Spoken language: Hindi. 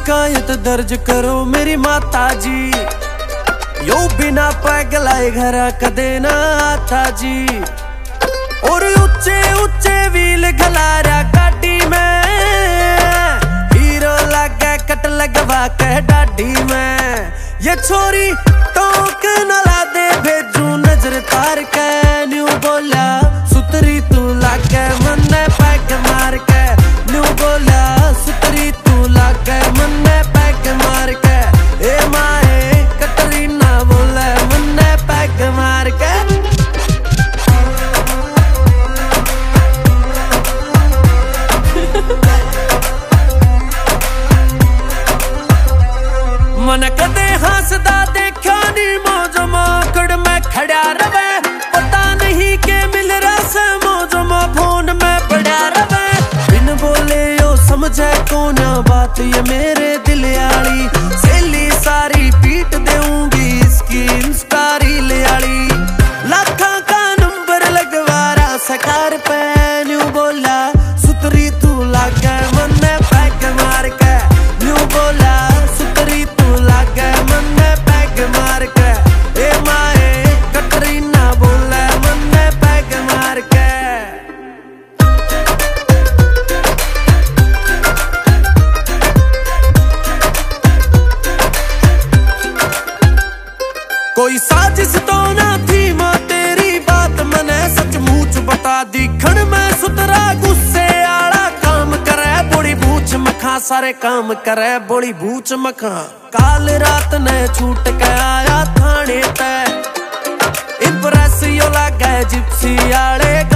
शिकायत दर्ज करो मेरी माता जी, यो बिना पैग लाए घर कदे ना आता जी। और ऊंचे ऊंचे व्हील गलारा गाड़ी में, हीरो लगे कट लगवा के डाडी में। ये छोरी टोक न ला दे भेजू नजर तार के, न्यू बोला सुतरी तू लागे मन्ने पैग मार के, न्यू बोला सुतरी तू लागे मन्ने पैग मार के। ए माए कटरीना बोले मन्ने पैग मार के। मन कदे हंसदा देखा नी मौज माकड़ में खड़ा रवे, पता नहीं के मिल रहा मौज मा फोन में पड़ा रवे। बिन बोले यो समझे कौन बात ये मेरे दिल आली, सहेली सारी पीट देऊंगी इसकी इंस्टा रील आली। लाखा का नंबर लगवारा सकार पे, न्यू बोला सुतरी तू लागे मन्ने पैग मार के, न्यू बोला सुतरी तू लागे मन्ने पैग मार के। ए माए कटरीना बोले मन्ने पैग मार के। कोई साजिश तो ना थी मां तेरी बात मने सचमुच बता दी। खण में सुतरा गुस्से आला काम करे बोली बूझ मखा, सारे काम करे बोली बूझ मखा। काल रात ने छूट के आया थाने ते, इम्प्रेस यो लागे जिप्सी आले